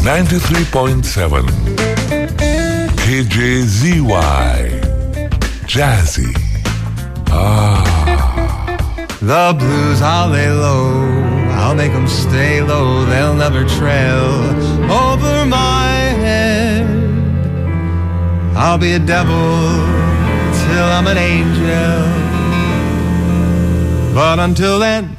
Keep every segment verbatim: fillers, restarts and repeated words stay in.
ninety-three point seven K J Z Y Jazzy. Ah. The blues, I'll lay low, I'll make them stay low, they'll never trail over my head. I'll be a devil till I'm an angel, but until then,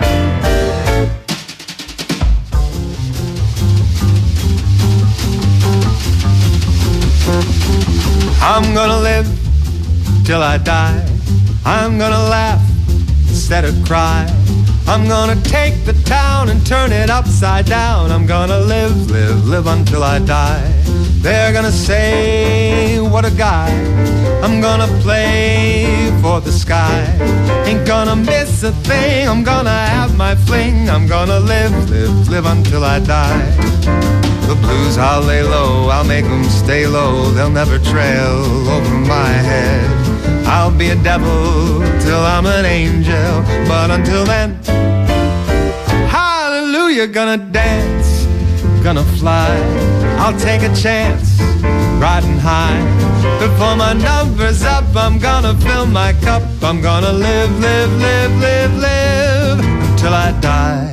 I'm gonna live till I die. I'm gonna laugh instead of cry. I'm gonna take the town and turn it upside down. I'm gonna live, live, live until I die. They're gonna say, what a guy. I'm gonna play for the sky. Ain't gonna miss a thing. I'm gonna have my fling. I'm gonna live, live, live until I die. The blues, I'll lay low, I'll make them stay low. They'll never trail over my head. I'll be a devil till I'm an angel, but until then, hallelujah, gonna dance, gonna fly. I'll take a chance, riding high. Before my number's up, I'm gonna fill my cup. I'm gonna live, live, live, live, live until I die.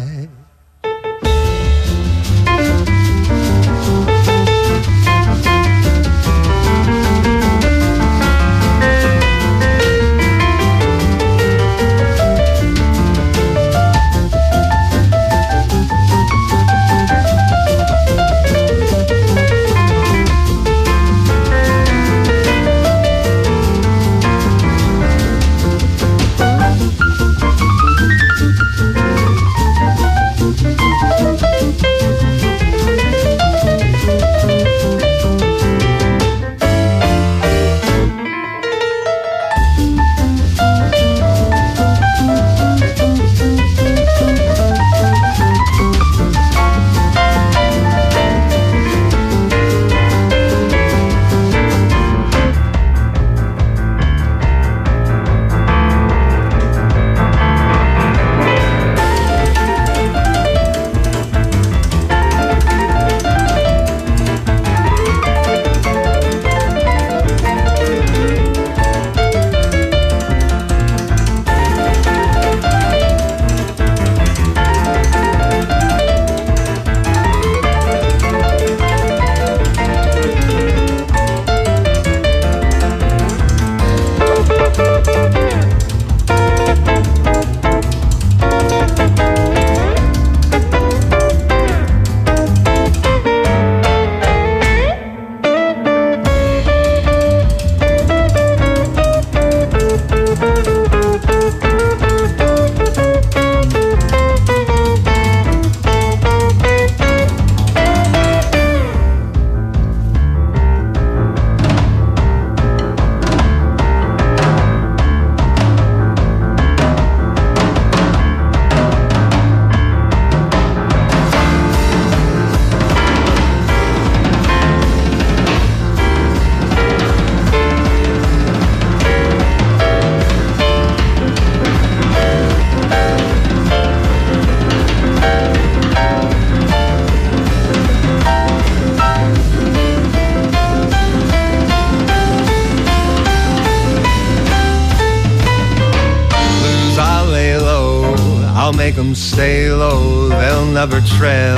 Make them stay low, they'll never trail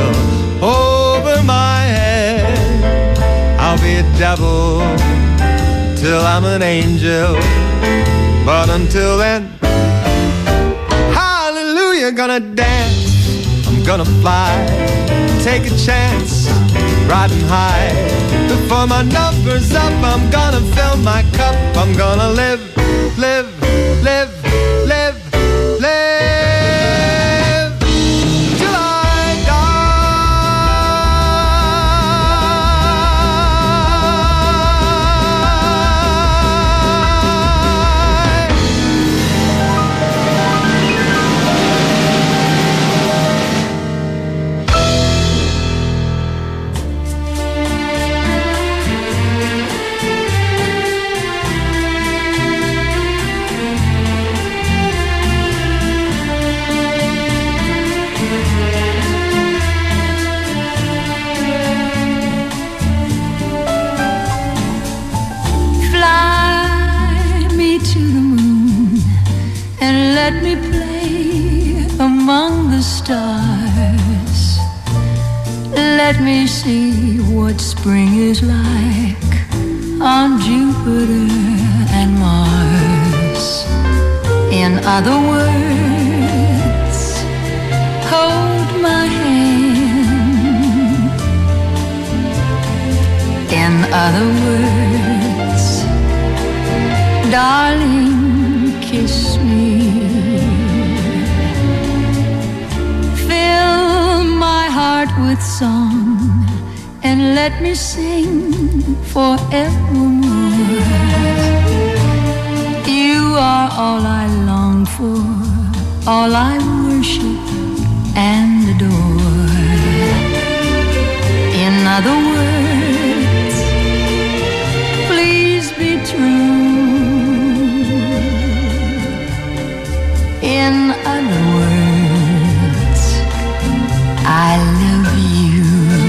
over my head. I'll be a devil till I'm an angel, but until then, hallelujah, gonna dance, I'm gonna fly, take a chance, riding high. Before my number's up, I'm gonna fill my cup. I'm gonna live, live, live, live, live. among the stars. Let me see what spring is like on Jupiter and Mars. In other words, hold my hand. In other words, darling, kiss me. Fill my heart with song and let me sing forevermore. You are all I long for, all I worship and adore. In other words, please be true. In other words, I love you.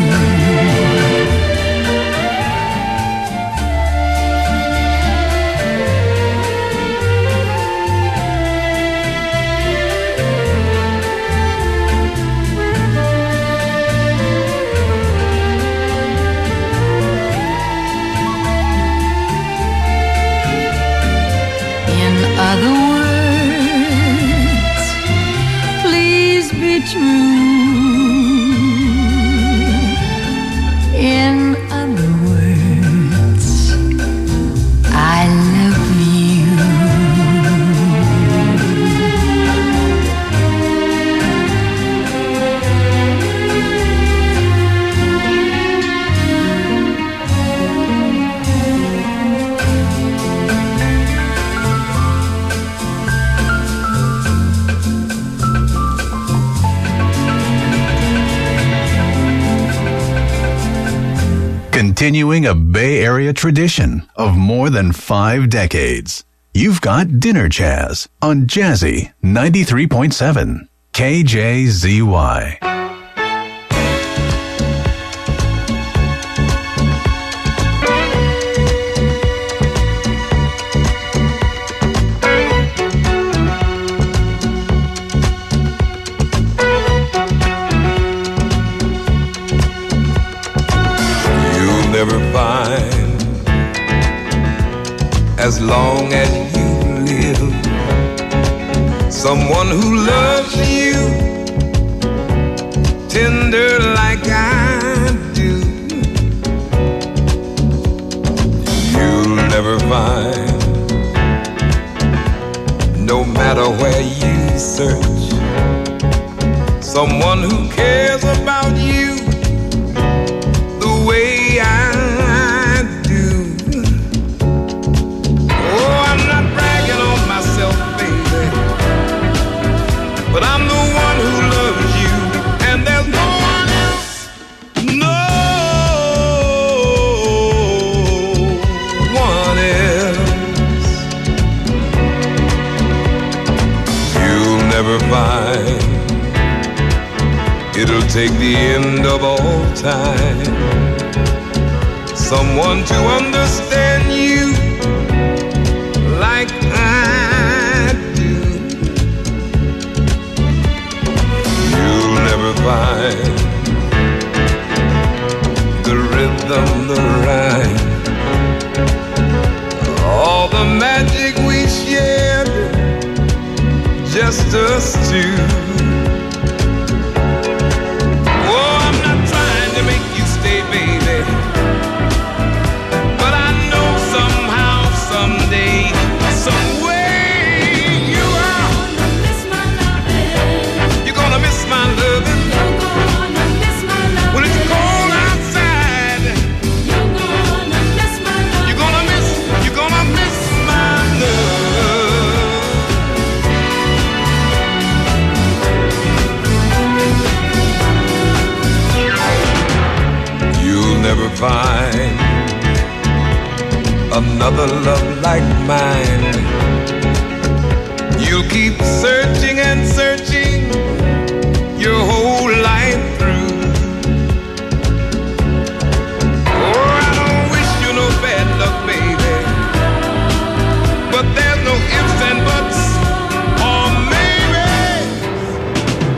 Other words, please be true. In other words, I love you. Continuing a Bay Area tradition of more than five decades. You've got Dinner Jazz on Jazzy ninety-three point seven K J Z Y. Never find, as long as you live, someone who loves you tender like I do. You'll never find, no matter where you search, someone who cares about you the way I do. Oh, I'm not bragging on myself, baby, but I'm the one who loves you, and there's no one else, no one else. You'll never find, it'll take the end of all time, someone to understand you like I do. You'll never find the rhythm, the rhyme, all the magic we shared, just us two. Oh, I'm not trying to make you stay, baby, but I know somehow, someday, some way you are gonna miss my loving. You're gonna miss my loving. You're gonna miss my loving. When it's cold outside, you're gonna miss my loving. You're gonna miss, you're gonna miss my love. You'll never find another love like mine. You'll keep searching and searching your whole life through. Oh, I don't wish you no bad luck, baby, but there's no ifs and buts or maybe.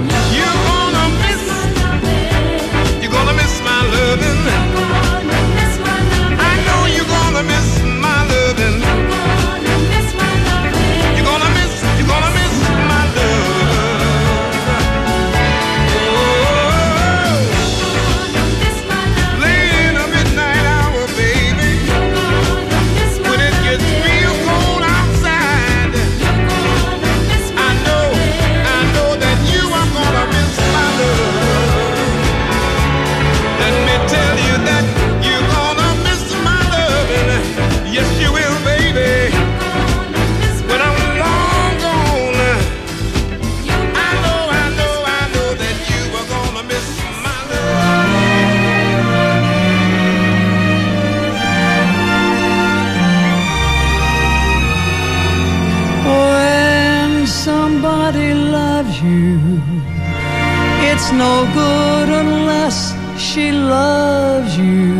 she loves you.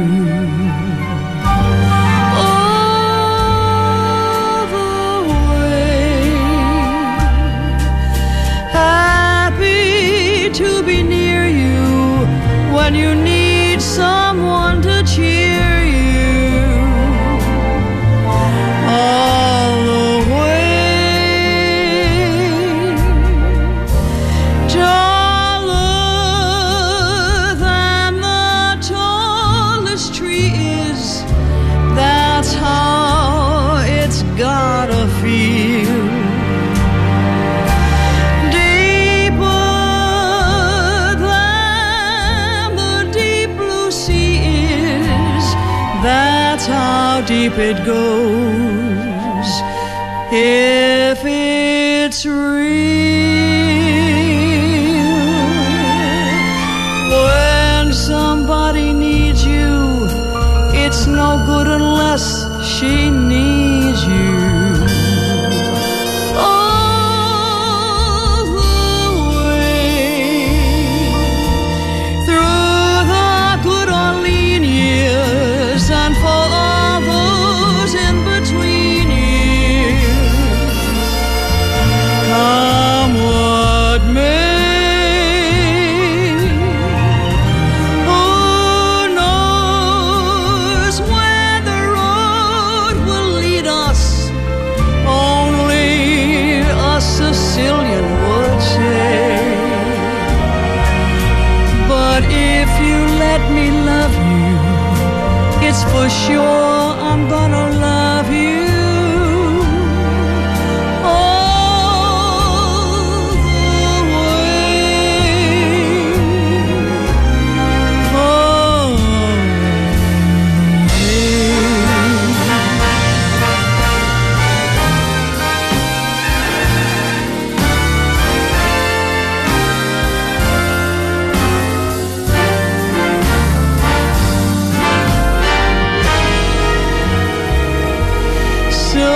All the way, happy to be near you when you need someone to cheer you. All the way, taller than the tallest tree is, that's how it's gotta feel. Deeper than the deep blue sea is, that's how deep it goes. If it's real, when somebody needs you, it's no good unless she needs you. All the way, through the good or lean years, and for all those in between years, come what may, who knows where the road will lead us? Only a Sicilian would say. But if you let me love you, it's for sure I'm gonna love you. All the way, all the way. So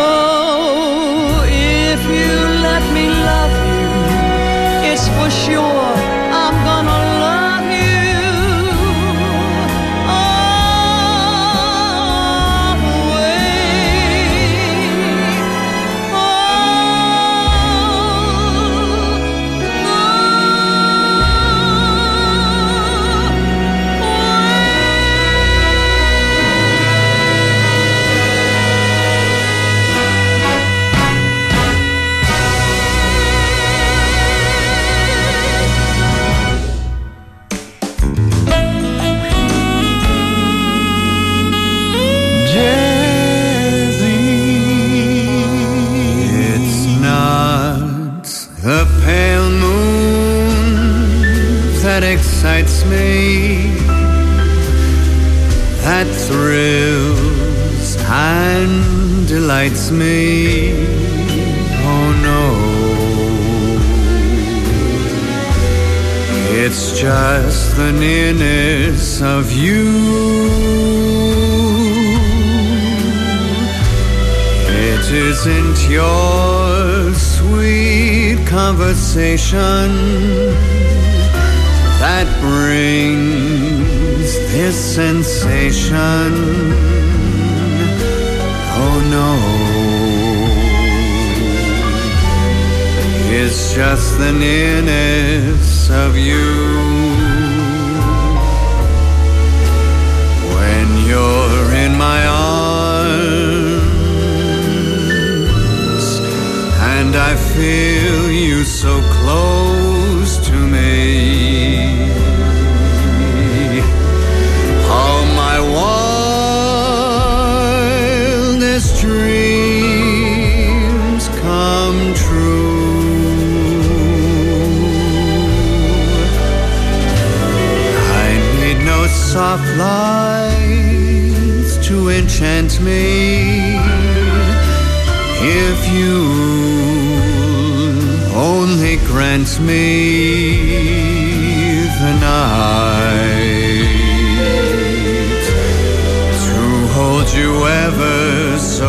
if you let me love you, it's for sure I'm gonna love you. All the way, It's not the pale moon that excites me, that thrills and delights me. Oh no, it's just the nearness of you. It isn't your sweet conversation that brings this sensation. Oh no, it's just the nearness of you. When you're in my arms and I feel you so close to me, all my wildest dreams come true. I need no soft lights to enchant me. If you only grant me the night to hold you ever so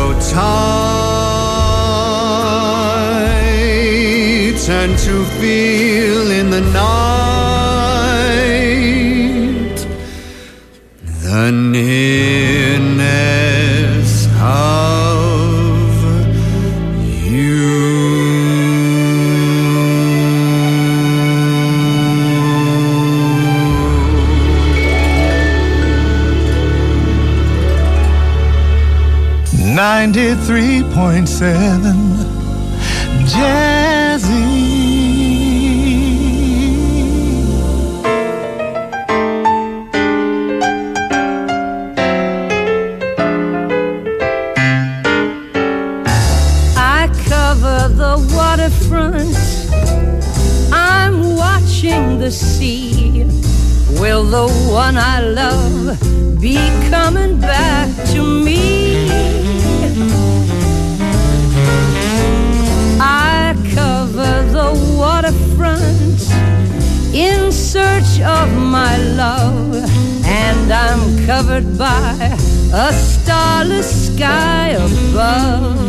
tight, and to feel in the night the nearness of you. ninety-three point seven Jazzy. I cover the waterfront, I'm watching the sea. Will the one I love be coming back to me? I cover the waterfront in search of my love, and I'm covered by a starless sky above.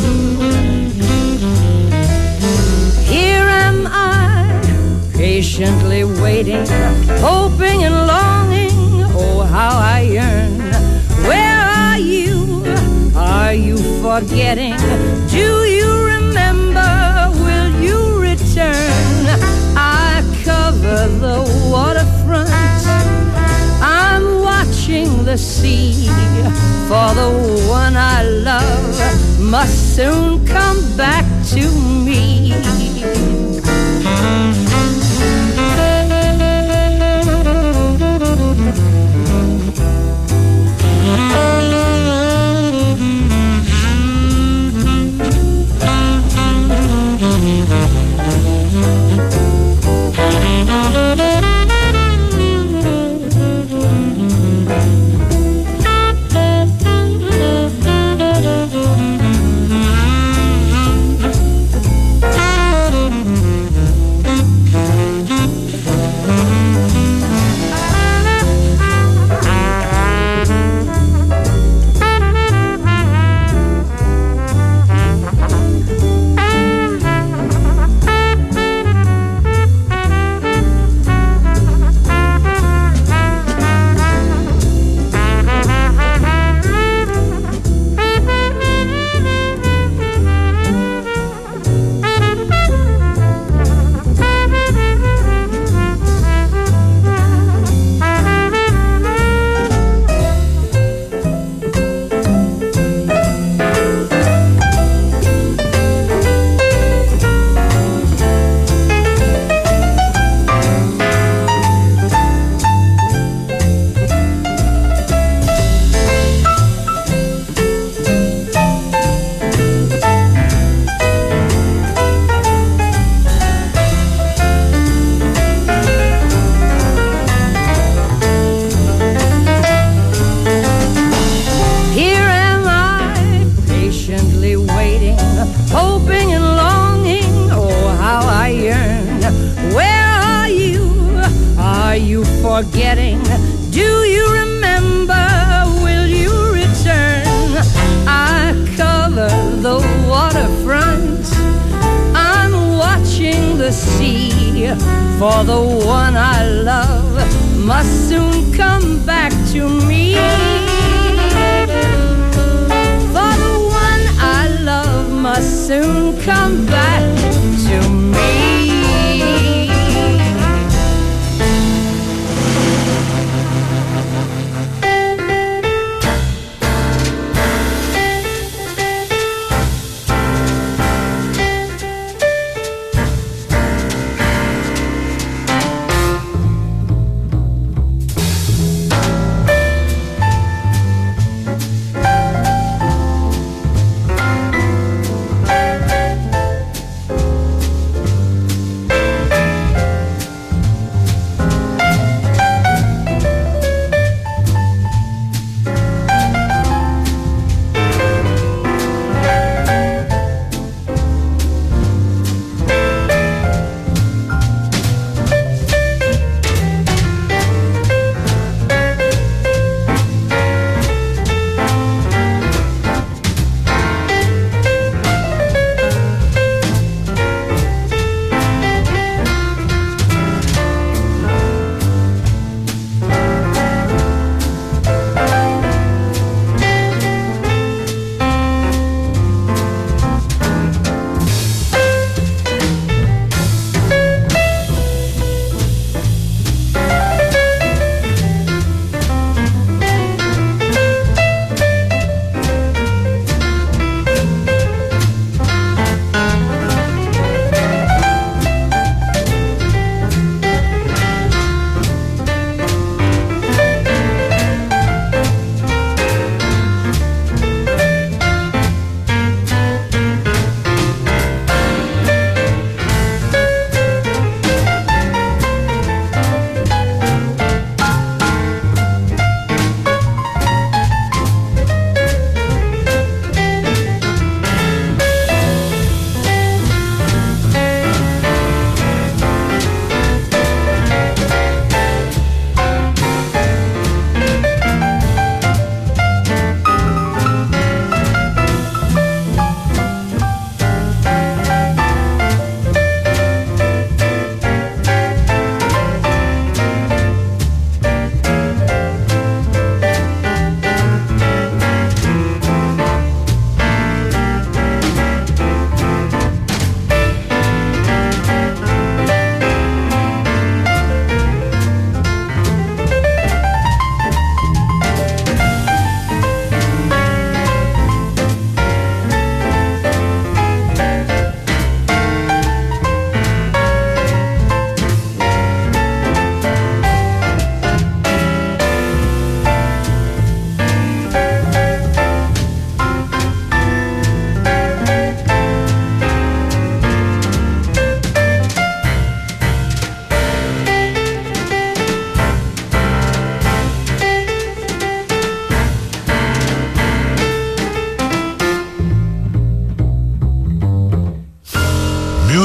Here am I, patiently waiting, hoping and longing, oh how I yearn. Where are you? Are you forgetting? Do you remember? Will you return? I cover the waterfront, I'm watching the sea, for the one I love must soon come back to me. Forgetting, do you remember? Will you return? I cover the waterfront, I'm watching the sea, for the one I love must soon come back to me. For the one I love must soon come back to me.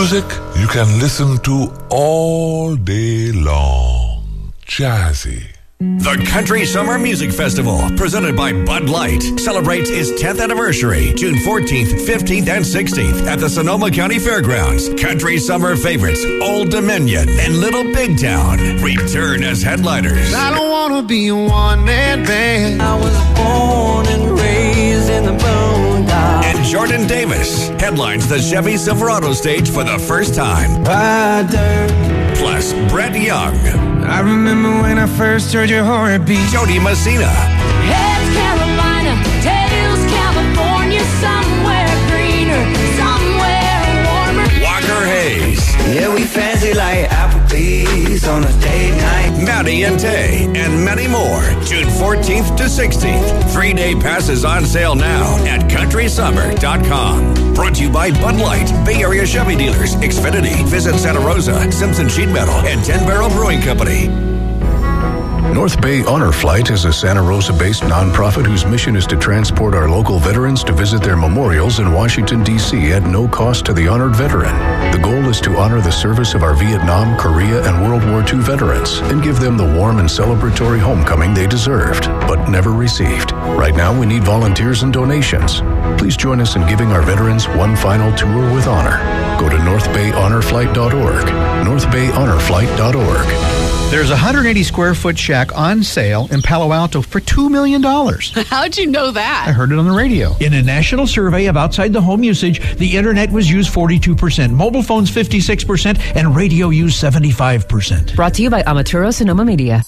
Music you can listen to all day long. Jazzy. The Country Summer Music Festival, presented by Bud Light, celebrates its tenth anniversary, June fourteenth, fifteenth, and sixteenth at the Sonoma County Fairgrounds. Country Summer favorites Old Dominion and Little Big Town return as headliners. I don't want to be a one-man band. I was born and raised in the boondocks. And Jordan Davis headlines the Chevy Silverado stage for the first time. Rider. Plus, Brett Young. I remember when I first heard your heartbeat. Jody Messina. Heads Carolina, tails California, somewhere greener, somewhere warmer. Walker Hayes. Yeah, we fancy like Applebee's on a date night. Maddie and Tay, and many more. June fourteenth to sixteenth. Three-day passes on sale now at country summer dot com. Brought to you by Bud Light, Bay Area Chevy Dealers, Xfinity, Visit Santa Rosa, Simpson Sheet Metal, and Ten Barrel Brewing Company. North Bay Honor Flight is a Santa Rosa-based nonprofit whose mission is to transport our local veterans to visit their memorials in Washington, D C at no cost to the honored veteran. The goal is to honor the service of our Vietnam, Korea, and World War Two veterans and give them the warm and celebratory homecoming they deserved, but never received. Right now, we need volunteers and donations. Please join us in giving our veterans one final tour with honor. Go to north bay honor flight dot org, north bay honor flight dot org. There's a one hundred eighty square foot shack on sale in Palo Alto for two million dollars. How'd you know that? I heard it on the radio. In a national survey of outside the home usage, the internet was used forty-two percent, mobile phones fifty-six percent, and radio used seventy-five percent. Brought to you by Amaturo Sonoma Media.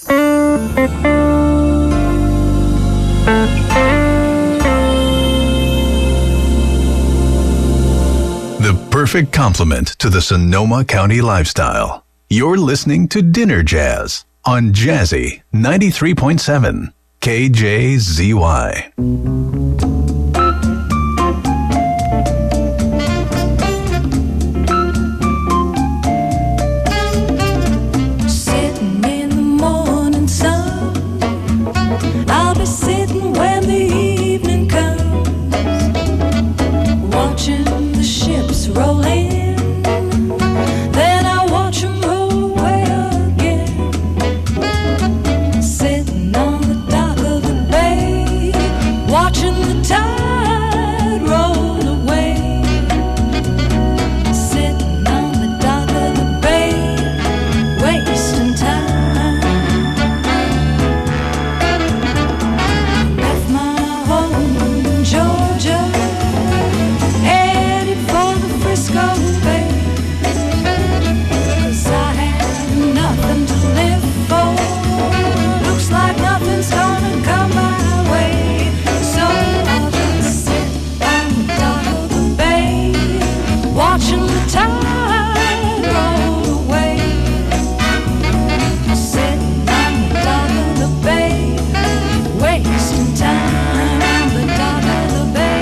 The perfect complement to the Sonoma County lifestyle. You're listening to Dinner Jazz on Jazzy ninety-three point seven K J Z Y. Sitting in the morning sun, I'll be sitting when the evening comes, watching the ships roll in. Then I watch them roll away again, sitting on the dock of the bay, watching the tide roll away, sitting on the dock of the bay, wasting time. Left my home in Georgia, headed for the Frisco Bay, 'cause I had nothing to live for. Looks like nothing's gonna come my way, so I'll just sit on the dock of the bay, watching the tide roll away, sitting on the dock of the bay, wasting time on the dock of the bay.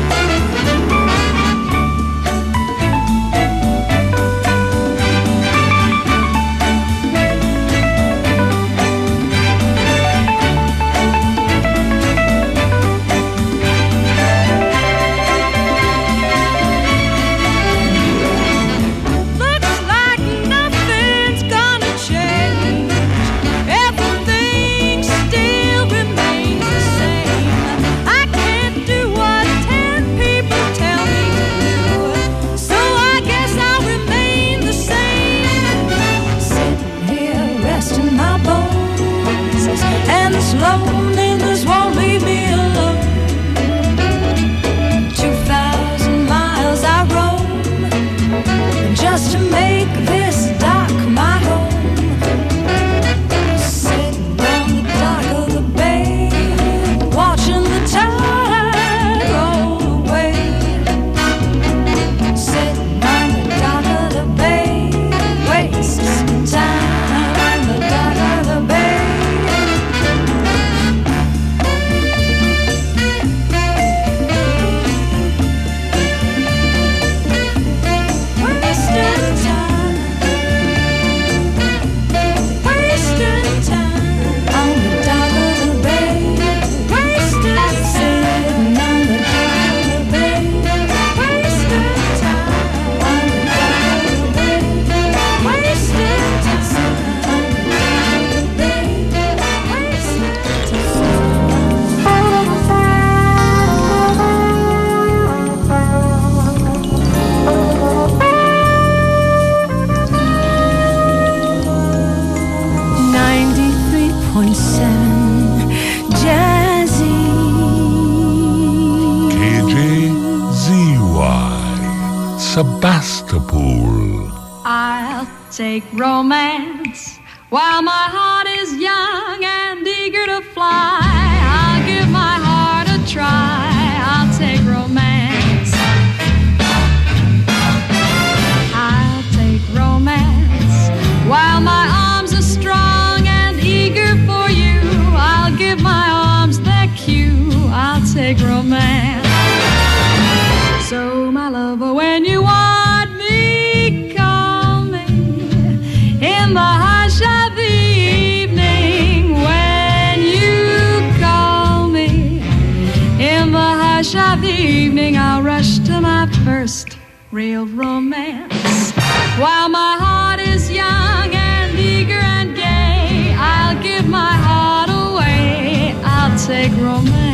Looks like nothing's gonna change. Everything still remains the same. I can't do what ten people tell me to do, so I guess I'll remain the same. Sitting here resting my bones, and this loneliness won't leave me alone. Two thousand miles I roam just to make this dock my home, sitting on the dock of the bay, watching the tide roll away, sitting on the dock of the bay, wasting time on the dock of the bay. Sebastopol. I'll take romance while my heart is young and eager to fly. I'll give my heart a try. I'll take romance. I'll take romance while my arms are strong and eager for you. I'll give my arms their cue. I'll take romance. So, my lover, when you want me, call me in the hush of the evening. When you call me in the hush of the evening, I'll rush to my first real romance. While my heart is young and eager and gay, I'll give my heart away. I'll take romance.